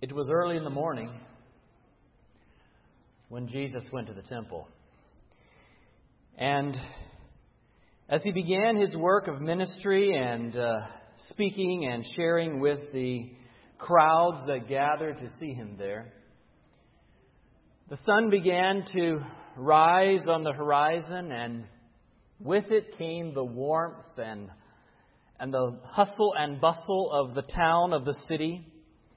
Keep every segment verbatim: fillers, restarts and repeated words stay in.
It was early in the morning when Jesus went to the temple. And as he began his work of ministry and uh, speaking and sharing with the crowds that gathered to see him there, the sun began to rise on the horizon, and with it came the warmth and and the hustle and bustle of the town, of the city.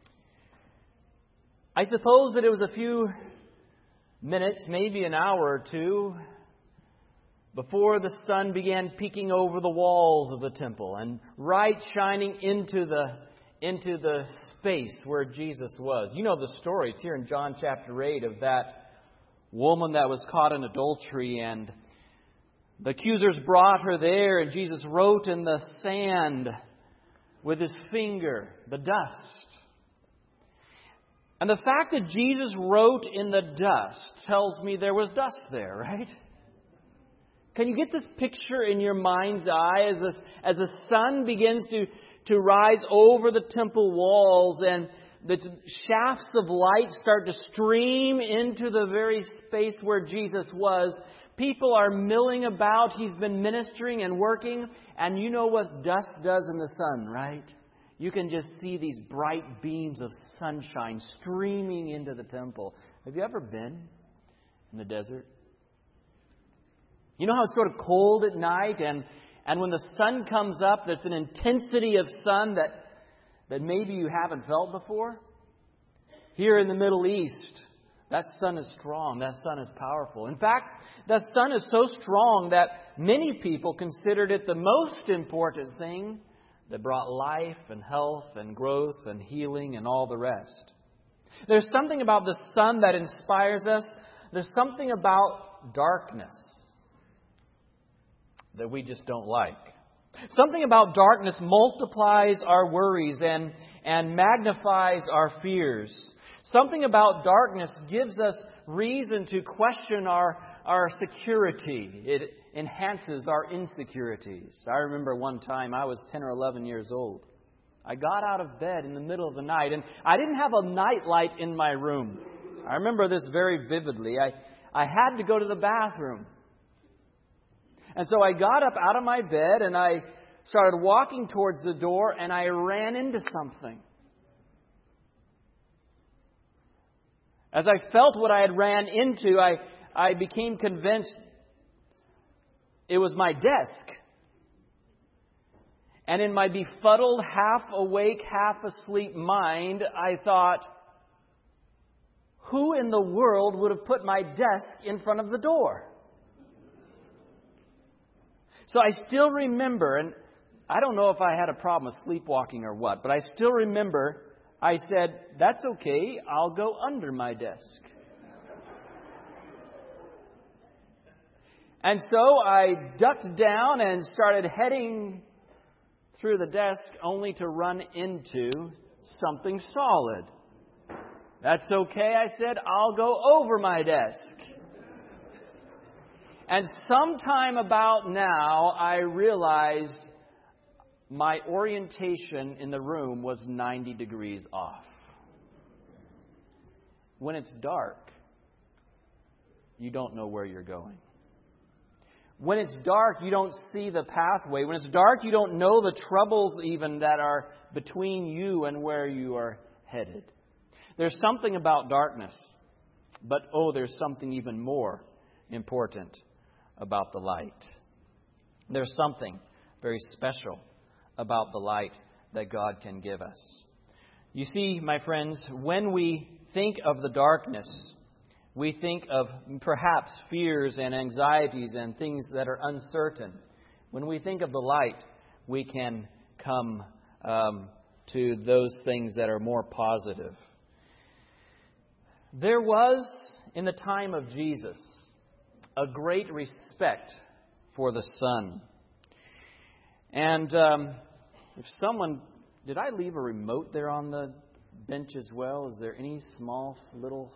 I suppose that it was a few minutes, maybe an hour or two, before the sun began peeking over the walls of the temple and right shining into the into the space where Jesus was. You know the story. It's here in John chapter eight of that woman that was caught in adultery, and the accusers brought her there, and Jesus wrote in the sand with his finger, the dust. And the fact that Jesus wrote in the dust tells me there was dust there, right? Can you get this picture in your mind's eye as the, as the sun begins to, to rise over the temple walls and the shafts of light start to stream into the very space where Jesus was? People are milling about. He's been ministering and working. And you know what dust does in the sun, right? You can just see these bright beams of sunshine streaming into the temple. Have you ever been in the desert? You know how it's sort of cold at night, and, and when the sun comes up, there's an intensity of sun that, that maybe you haven't felt before? Here in the Middle East, that sun is strong. That sun is powerful. In fact, that sun is so strong that many people considered it the most important thing that brought life and health and growth and healing and all the rest. There's something about the sun that inspires us. There's something about darkness that we just don't like. Something about darkness multiplies our worries and, and magnifies our fears. Something about darkness gives us reason to question our, our security. It enhances our insecurities. I remember one time I was ten or eleven years old. I got out of bed in the middle of the night, and I didn't have a night light in my room. I remember this very vividly. I, I had to go to the bathroom. And so I got up out of my bed and I started walking towards the door, and I ran into something. As I felt what I had ran into, I, I became convinced it was my desk. And in my befuddled, half-awake, half-asleep mind, I thought, who in the world would have put my desk in front of the door? So I still remember, and I don't know if I had a problem with sleepwalking or what, but I still remember I said, that's okay, I'll go under my desk. And so I ducked down and started heading through the desk only to run into something solid. That's okay, I said, I'll go over my desk. And sometime about now, I realized my orientation in the room was ninety degrees off. When it's dark, you don't know where you're going. When it's dark, you don't see the pathway. When it's dark, you don't know the troubles even that are between you and where you are headed. There's something about darkness, but oh, there's something even more important about the light. There's something very special about the light that God can give us. You see, my friends, when we think of the darkness, we think of perhaps fears and anxieties and things that are uncertain. When we think of the light, we can come um, to those things that are more positive. There was, in the time of Jesus, a great respect for the sun. And um, if someone... Did I leave a remote there on the bench as well? Is there any small little...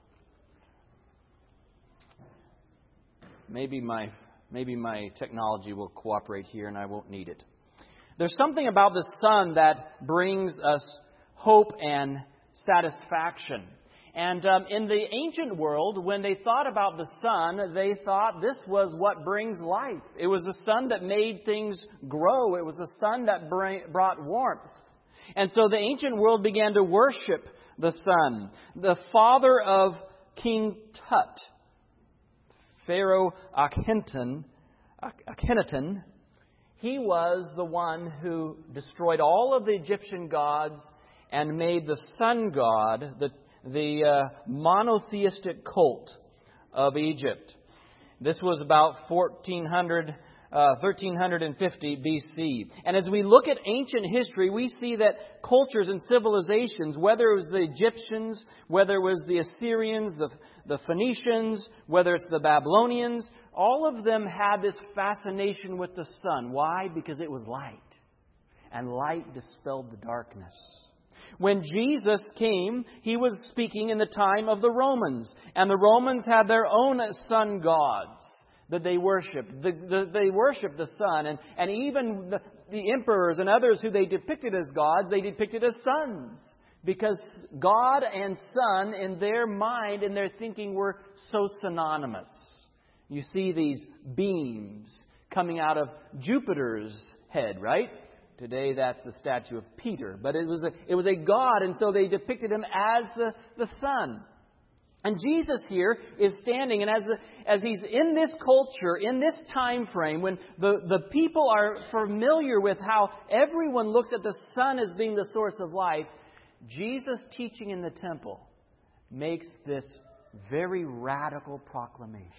Maybe my maybe my technology will cooperate here and I won't need it. There's something about the sun that brings us hope and satisfaction. And um, in the ancient world, when they thought about the sun, they thought this was what brings life. It was the sun that made things grow. It was the sun that brought warmth. And so the ancient world began to worship the sun. The father of King Tut, Pharaoh Akhenaten, Akhenaten, he was the one who destroyed all of the Egyptian gods and made the sun god the the uh, monotheistic cult of Egypt. This was about fourteen hundred, uh, thirteen fifty B C. And as we look at ancient history, we see that cultures and civilizations, whether it was the Egyptians, whether it was the Assyrians, the, the Phoenicians, whether it's the Babylonians, all of them had this fascination with the sun. Why? Because it was light. And light dispelled the darkness. When Jesus came, He was speaking in the time of the Romans. And the Romans had their own sun gods that they worshipped. The, the, they worshipped the sun. And, and even the, the emperors and others who they depicted as gods, they depicted as suns. Because God and sun, in their mind and their thinking, were so synonymous. You see these beams coming out of Jupiter's head, right? Today, that's the statue of Peter. But it was a, it was a god, and so they depicted Him as the, the sun. And Jesus here is standing, and as the, as He's in this culture, in this time frame, when the, the people are familiar with how everyone looks at the sun as being the source of life, Jesus teaching in the temple makes this very radical proclamation.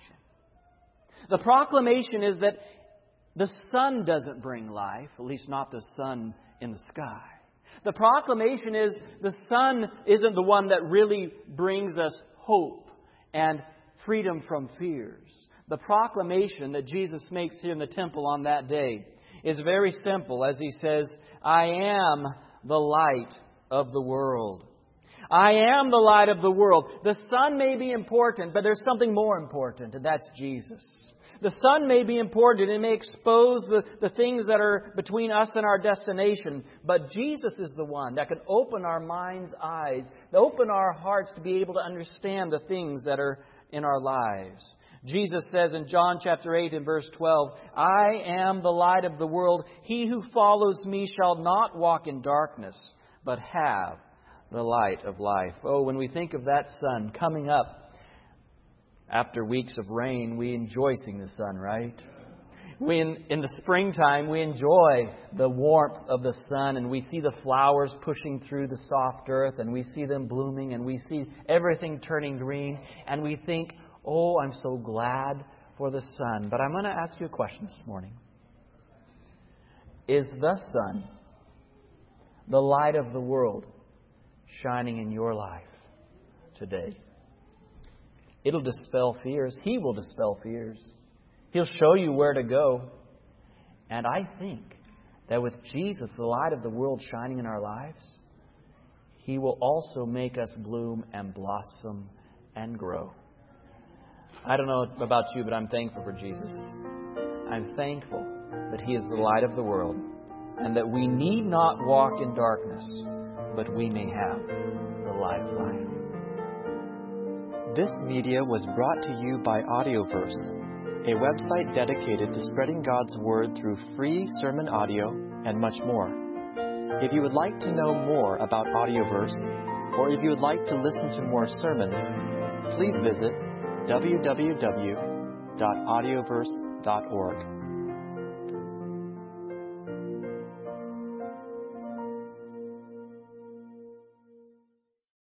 The proclamation is that the sun doesn't bring life, at least not the sun in the sky. The proclamation is the sun isn't the one that really brings us hope and freedom from fears. The proclamation that Jesus makes here in the temple on that day is very simple as He says, I am the light of the world. I am the light of the world. The sun may be important, but there's something more important, and that's Jesus. The sun may be important. It may expose the, the things that are between us and our destination. But Jesus is the one that can open our mind's eyes, open our hearts to be able to understand the things that are in our lives. Jesus says in John chapter eight and verse twelve, I am the light of the world. He who follows me shall not walk in darkness, but have the light of life. Oh, when we think of that sun coming up, after weeks of rain, we enjoy seeing the sun, right? We in, in the springtime, we enjoy the warmth of the sun, and we see the flowers pushing through the soft earth, and we see them blooming, and we see everything turning green, and we think, oh, I'm so glad for the sun. But I'm going to ask you a question this morning. Is the sun, the light of the world, shining in your life today? It'll dispel fears. He will dispel fears. He'll show you where to go. And I think that with Jesus, the light of the world shining in our lives, He will also make us bloom and blossom and grow. I don't know about you, but I'm thankful for Jesus. I'm thankful that He is the light of the world and that we need not walk in darkness, but we may have the light of life. This media was brought to you by Audioverse, a website dedicated to spreading God's Word through free sermon audio and much more. If you would like to know more about Audioverse, or if you would like to listen to more sermons, please visit w w w dot audioverse dot org.